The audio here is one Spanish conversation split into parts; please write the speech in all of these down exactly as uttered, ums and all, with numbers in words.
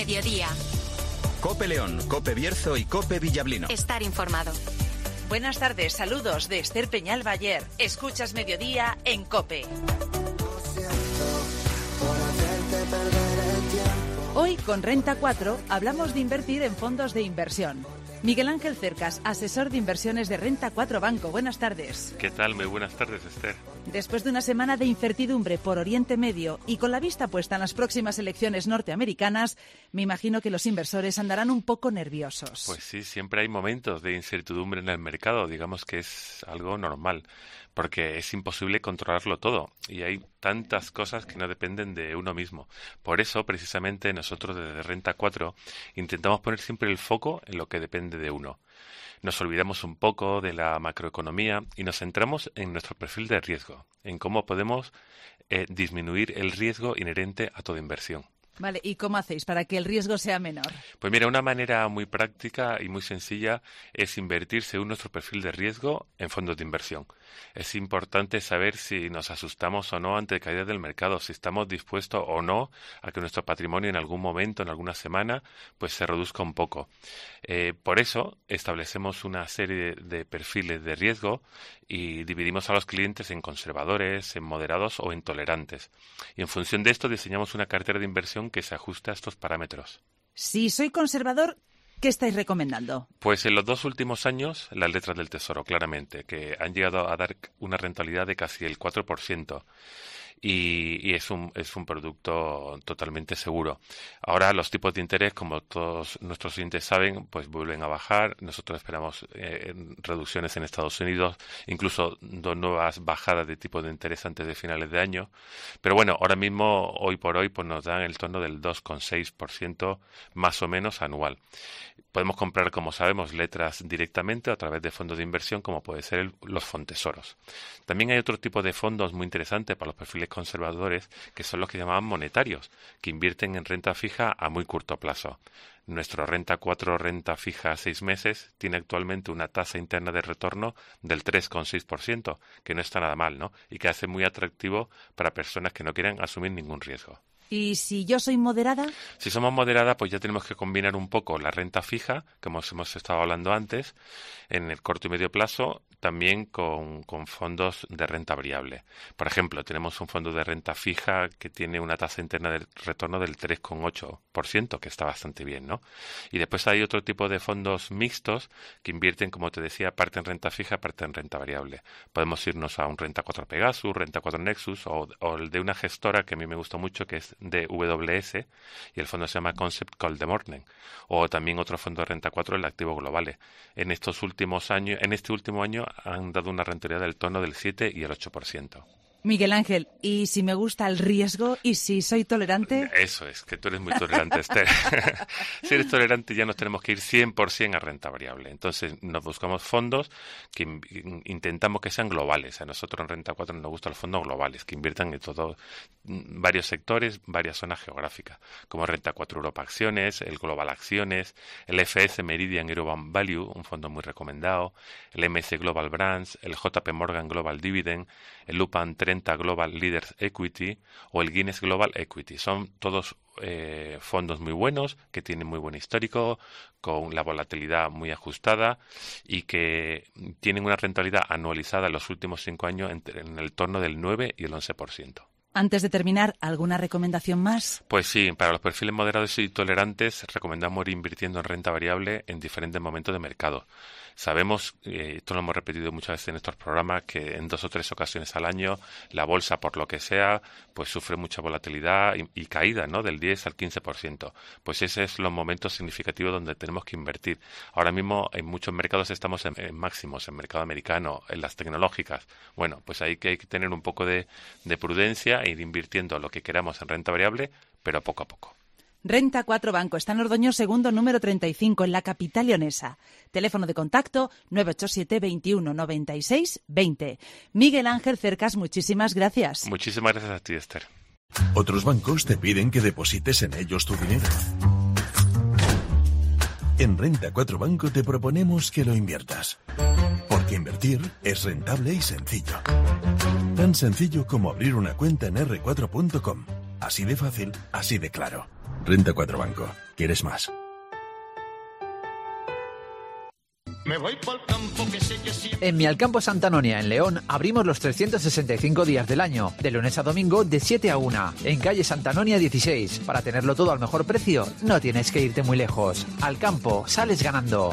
mediodía. COPE León, COPE Bierzo y COPE Villablino. Estar informado. Buenas tardes, saludos de Esther Peñal Bayer. Escuchas Mediodía en COPE. Hoy con Renta cuatro hablamos de invertir en fondos de inversión. Miguel Ángel Cercas, asesor de inversiones de Renta cuatro Banco. Buenas tardes. ¿Qué tal? Muy buenas tardes, Esther. Después de una semana de incertidumbre por Oriente Medio y con la vista puesta en las próximas elecciones norteamericanas, me imagino que los inversores andarán un poco nerviosos. Pues sí, siempre hay momentos de incertidumbre en el mercado. Digamos que es algo normal, porque es imposible controlarlo todo y hay tantas cosas que no dependen de uno mismo. Por eso, precisamente, nosotros desde Renta cuatro intentamos poner siempre el foco en lo que depende de uno. Nos olvidamos un poco de la macroeconomía y nos centramos en nuestro perfil de riesgo, en cómo podemos eh, disminuir el riesgo inherente a toda inversión. Vale, ¿y cómo hacéis para que el riesgo sea menor? Pues mira, una manera muy práctica y muy sencilla es invertir según nuestro perfil de riesgo en fondos de inversión. Es importante saber si nos asustamos o no ante caídas del mercado, si estamos dispuestos o no a que nuestro patrimonio en algún momento, en alguna semana, pues se reduzca un poco. Eh, por eso establecemos una serie de perfiles de riesgo y dividimos a los clientes en conservadores, en moderados o en tolerantes. Y en función de esto diseñamos una cartera de inversión que se ajuste a estos parámetros. Si soy conservador, ¿qué estáis recomendando? Pues en los dos últimos años, las letras del Tesoro, claramente, que han llegado a dar una rentabilidad de casi el cuatro por ciento. Y, y es un es un producto totalmente seguro. Ahora los tipos de interés, como todos nuestros clientes saben, pues vuelven a bajar. Nosotros esperamos eh, reducciones en Estados Unidos, incluso dos nuevas bajadas de tipos de interés antes de finales de año. Pero bueno, ahora mismo, hoy por hoy, pues nos dan el torno del dos coma seis por ciento más o menos anual. Podemos comprar, como sabemos, letras directamente a través de fondos de inversión, como puede ser el, los fontesoros. También hay otro tipo de fondos muy interesantes para los perfiles conservadores, que son los que llamaban monetarios, que invierten en renta fija a muy corto plazo. Nuestro Renta cuatro renta fija a seis meses tiene actualmente una tasa interna de retorno del tres coma seis por ciento, que no está nada mal, ¿no? Y que hace muy atractivo para personas que no quieran asumir ningún riesgo. ¿Y si yo soy moderada? Si somos moderada, pues ya tenemos que combinar un poco la renta fija, como hemos estado hablando antes, en el corto y medio plazo, también con, con fondos de renta variable. Por ejemplo, tenemos un fondo de renta fija que tiene una tasa interna de retorno del tres coma ocho por ciento, que está bastante bien, ¿no? Y después hay otro tipo de fondos mixtos que invierten, como te decía, parte en renta fija, parte en renta variable. Podemos irnos a un Renta cuatro Pegasus, Renta cuatro Nexus o, o el de una gestora que a mí me gusta mucho, que es de W S, y el fondo se llama Concept Call the Morning, o también otro fondo de Renta cuatro, el Activo Globales. En estos últimos años, en este último año han dado una rentabilidad del torno del siete y el ocho por ciento. Miguel Ángel, ¿y si me gusta el riesgo y si soy tolerante? Eso es, que tú eres muy tolerante, Esther. Si eres tolerante ya nos tenemos que ir cien por ciento a renta variable. Entonces nos buscamos fondos que in- intentamos que sean globales. A nosotros en Renta cuatro nos gustan los fondos globales, que inviertan en todos varios sectores, varias zonas geográficas, como Renta cuatro Europa Acciones, el Global Acciones, el F S Meridian European Value, un fondo muy recomendado, el M S Global Brands, el J P Morgan Global Dividend, el Lupan treinta Global Leaders Equity o el Guinness Global Equity. Son todos eh, fondos muy buenos, que tienen muy buen histórico, con la volatilidad muy ajustada y que tienen una rentabilidad anualizada en los últimos cinco años entre, en el torno del nueve y el once por ciento. Antes de terminar, ¿alguna recomendación más? Pues sí, para los perfiles moderados y tolerantes recomendamos ir invirtiendo en renta variable en diferentes momentos de mercado. Sabemos, eh, esto lo hemos repetido muchas veces en estos programas, que en dos o tres ocasiones al año la bolsa, por lo que sea, pues sufre mucha volatilidad y, y caída, ¿no? Del diez al quince por ciento. Pues ese es los momentos significativos donde tenemos que invertir. Ahora mismo en muchos mercados estamos en, en máximos, en mercado americano, en las tecnológicas. Bueno, pues ahí que hay que tener un poco de, de prudencia e ir invirtiendo lo que queramos en renta variable, pero poco a poco. Renta cuatro Banco está en Ordoño segundo número treinta y cinco, en la capital leonesa. Teléfono de contacto nueve ocho siete, veintiuno, noventa y seis, veinte. Miguel Ángel Cercas, muchísimas gracias. Muchísimas gracias a ti, Esther. Otros bancos te piden que deposites en ellos tu dinero. En Renta cuatro Banco te proponemos que lo inviertas. Porque invertir es rentable y sencillo. Tan sencillo como abrir una cuenta en erre cuatro punto com. Así de fácil, así de claro. Renta cuatro Banco. ¿Quieres más? Me voy pa'l campo que sé que siempre... En Mi Alcampo Santa Anonia, en León, abrimos los trescientos sesenta y cinco días del año, de lunes a domingo, de siete a una, en calle Santa Anonia dieciséis. Para tenerlo todo al mejor precio, no tienes que irte muy lejos. Al campo, sales ganando.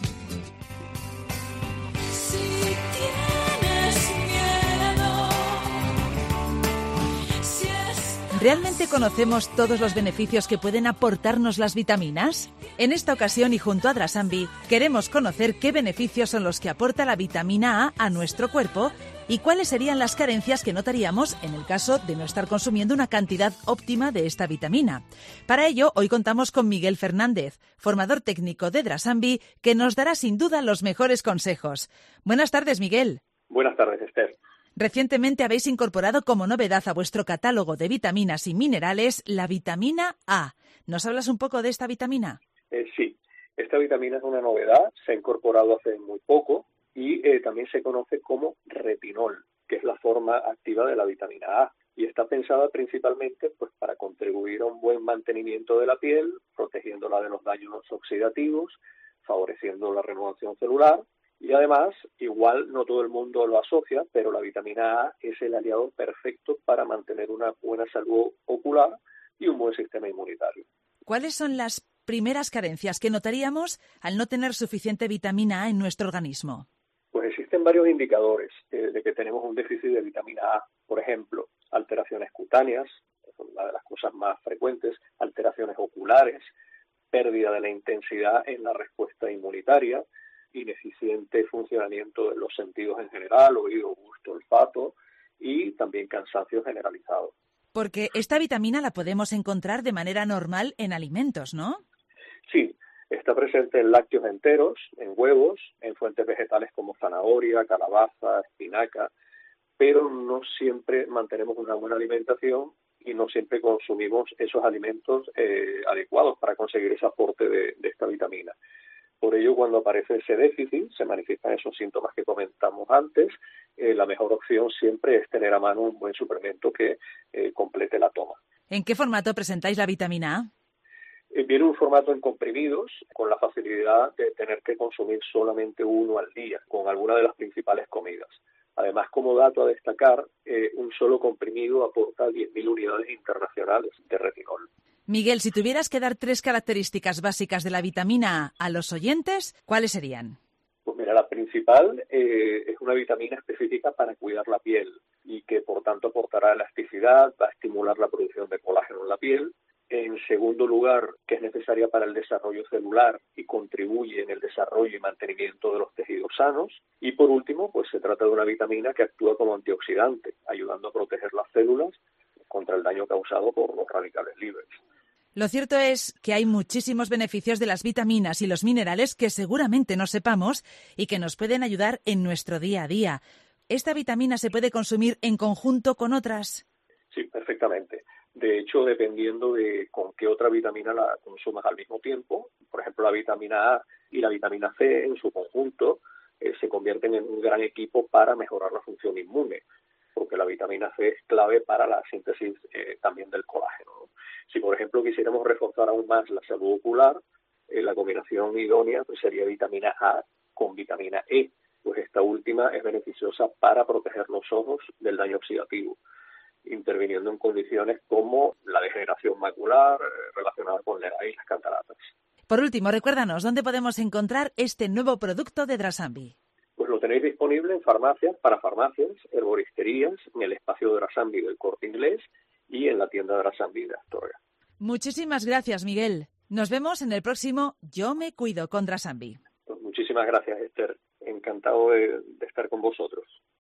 ¿Realmente conocemos todos los beneficios que pueden aportarnos las vitaminas? En esta ocasión y junto a Drasambi, queremos conocer qué beneficios son los que aporta la vitamina A a nuestro cuerpo y cuáles serían las carencias que notaríamos en el caso de no estar consumiendo una cantidad óptima de esta vitamina. Para ello, hoy contamos con Miguel Fernández, formador técnico de Drasambi, que nos dará sin duda los mejores consejos. Buenas tardes, Miguel. Buenas tardes, Esther. Recientemente habéis incorporado como novedad a vuestro catálogo de vitaminas y minerales la vitamina A. ¿Nos hablas un poco de esta vitamina? Eh, sí, esta vitamina es una novedad, se ha incorporado hace muy poco y eh, también se conoce como retinol, que es la forma activa de la vitamina A. Y está pensada principalmente pues, para contribuir a un buen mantenimiento de la piel, protegiéndola de los daños oxidativos, favoreciendo la renovación celular. Y además, igual no todo el mundo lo asocia, pero la vitamina A es el aliado perfecto para mantener una buena salud ocular y un buen sistema inmunitario. ¿Cuáles son las primeras carencias que notaríamos al no tener suficiente vitamina A en nuestro organismo? Pues existen varios indicadores eh, de que tenemos un déficit de vitamina A. Por ejemplo, alteraciones cutáneas, es una de las cosas más frecuentes, alteraciones oculares, pérdida de la intensidad en la respuesta inmunitaria, ineficiente funcionamiento de los sentidos en general, oído, gusto, olfato y también cansancio generalizado. Porque esta vitamina la podemos encontrar de manera normal en alimentos, ¿no? Sí, está presente en lácteos enteros, en huevos, en fuentes vegetales como zanahoria, calabaza, espinaca, pero no siempre mantenemos una buena alimentación y no siempre consumimos esos alimentos eh, adecuados para conseguir ese aporte de, de esta vitamina. Por ello, cuando aparece ese déficit, se manifiestan esos síntomas que comentamos antes, eh, la mejor opción siempre es tener a mano un buen suplemento que eh, complete la toma. ¿En qué formato presentáis la vitamina A? Eh, viene un formato en comprimidos, con la facilidad de tener que consumir solamente uno al día, con alguna de las principales comidas. Además, como dato a destacar, eh, un solo comprimido aporta diez mil unidades internacionales de retinol. Miguel, si tuvieras que dar tres características básicas de la vitamina A a los oyentes, ¿cuáles serían? Pues mira, la principal eh, es una vitamina específica para cuidar la piel y que por tanto aportará elasticidad, va a estimular la producción de colágeno en la piel. En segundo lugar, que es necesaria para el desarrollo celular y contribuye en el desarrollo y mantenimiento de los tejidos sanos. Y por último, pues se trata de una vitamina que actúa como antioxidante, ayudando a proteger las células contra el daño causado por los radicales libres. Lo cierto es que hay muchísimos beneficios de las vitaminas y los minerales que seguramente no sepamos y que nos pueden ayudar en nuestro día a día. ¿Esta vitamina se puede consumir en conjunto con otras? Sí, perfectamente. De hecho, dependiendo de con qué otra vitamina la consumas al mismo tiempo, por ejemplo, la vitamina A y la vitamina C en su conjunto eh, se convierten en un gran equipo para mejorar la función inmune, porque la vitamina C es clave para la síntesis eh, también del colágeno, ¿no? Si, por ejemplo, quisiéramos reforzar aún más la salud ocular, eh, la combinación idónea pues, sería vitamina A con vitamina E, pues esta última es beneficiosa para proteger los ojos del daño oxidativo, interviniendo en condiciones como la degeneración macular eh, relacionada con la edad y las cataratas. Por último, recuérdanos, ¿dónde podemos encontrar este nuevo producto de Drasambi? Pues lo tenéis disponible en farmacias, para farmacias, herboristerías, en el espacio de Drasambi del Corte Inglés y en la tienda de Drasambi de Astorga. Muchísimas gracias, Miguel. Nos vemos en el próximo Yo me cuido con Drasambi. Pues muchísimas gracias, Esther. Encantado de, de estar con vosotros.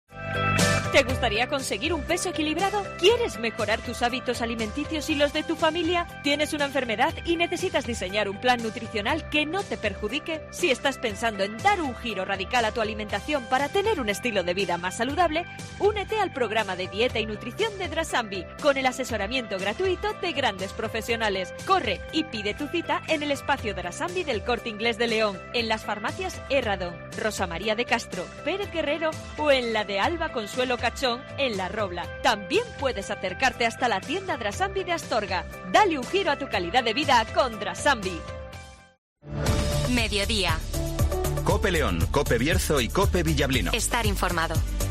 ¿Te gustaría conseguir un peso equilibrado? ¿Quieres mejorar tus hábitos alimenticios y los de tu familia? ¿Tienes una enfermedad y necesitas diseñar un plan nutricional que no te perjudique? Si estás pensando en dar un giro radical a tu alimentación para tener un estilo de vida más saludable, únete al programa de dieta y nutrición de Drasambi con el asesoramiento gratuito de grandes profesionales. Corre y pide tu cita en el espacio Drasambi del Corte Inglés de León, en las farmacias Herradón, Rosa María de Castro, Pérez Guerrero o en la de Alba Consuelo Bocachón en La Robla. También puedes acercarte hasta la tienda Drasambi de Astorga. Dale un giro a tu calidad de vida con Drasambi. Mediodía. Cope León, Cope Bierzo y Cope Villablino. Estar informado.